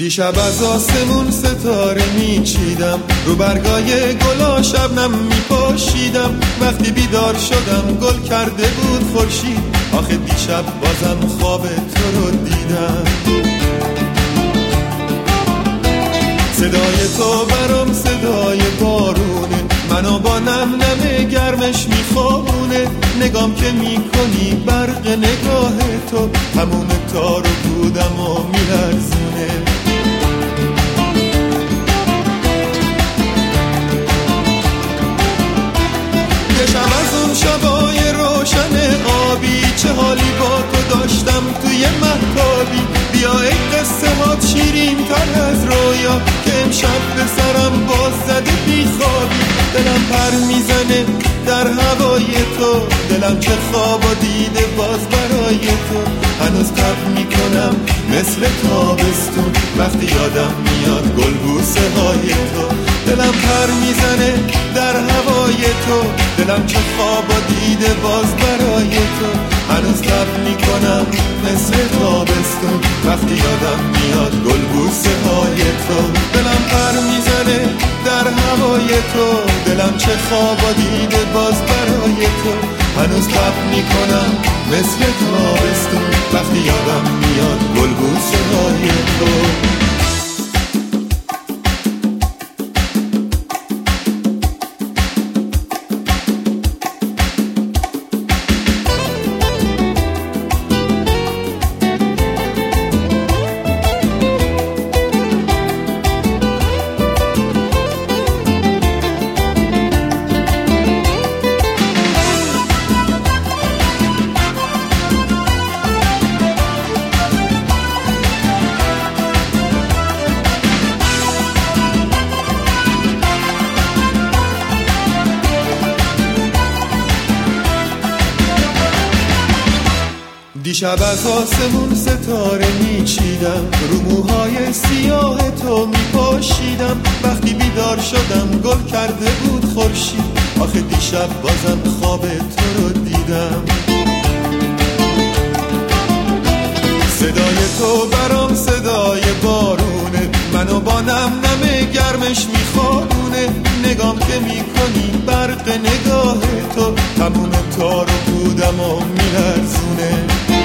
دیشب از آسمون ستاره میچیدم، رو برگای گلا شبنم میپاشیدم. وقتی بیدار شدم گل کرده بود خورشید، آخه دیشب بازم خواب تو رو دیدم. صدای تو برام صدای بارونه، منو با نم نم گرمش میخوابونه. نگام که میکنی برق نگاه تو، تموم تارو بودم و میلرزونه. یشم از اون شبای روشن آبی، چه حالی با تو داشتم توی مهتابی. بیا ای قصه هات شیرین تر از رویا، که امشب به سرم باز زده بیخوابی. دلم پر میزنه در هوای تو، دلم چه خواب و دیده باز برای تو. هنوز تب میکنم مثل تابستون، وقتی یادم میاد گلبوسه های تو. دلم پر میزنه در هوای تو، دلم چه خواب و دیده باز برای تو. هنوز تب میکنم مثل تابستون، وقتی یادم میاد گلبوسه های تو. دلم پر میزنه در هوای تو، دلم چه خواب و دیده باز برای تو. هنوز تب میکنم مثل تابستون، وقتی یادم میاد گلبوسه های تو. دیشب از آسمون ستاره میچیدم، رو موهای سیاه تو میپاشیدم. وقتی بیدار شدم گل کرده بود خورشید، آخه دیشب بازم خواب تو رو دیدم. صدای تو برام صدای بارونه، منو با نم نم گرمش میخوابونه. نگام که میکنی برق نگاه تو، تموم تارو بودم و میلرزونه.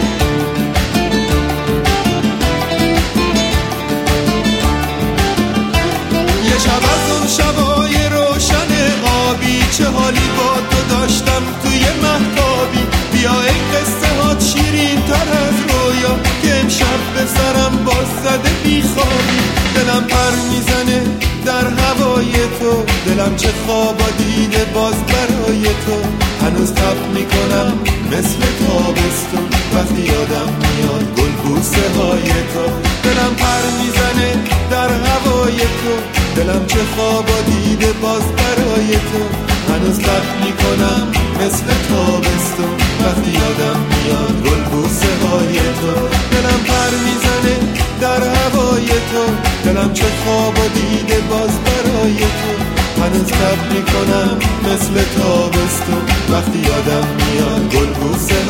یه شب از اون شبای روشن آبی، چه حالی با تو داشتم توی مهتابی. بیا ای قصه هات شیرین تر از رویا، که امشب به سرم باز زده بیخوابی. دلم پر میزنه در هوای تو، دلم چه خواب و دیده باز برای تو. هنوز تب میکنم مثل تابستون، وقتی یادم میاد گلبوسه های تو. دلم پر میزنه در هوای تو، دلم چه خواب و دیده باز برای تو. هنوز تب میکنم مثل تابستون، وقتی یادم میاد گلبوسه های تو. دلم پر میزنه در هوای تو، دلم چه خواب و دیده باز برای تو. هنوز تب میکنم مثل تابستون، وقتی یادم میاد گلبوسه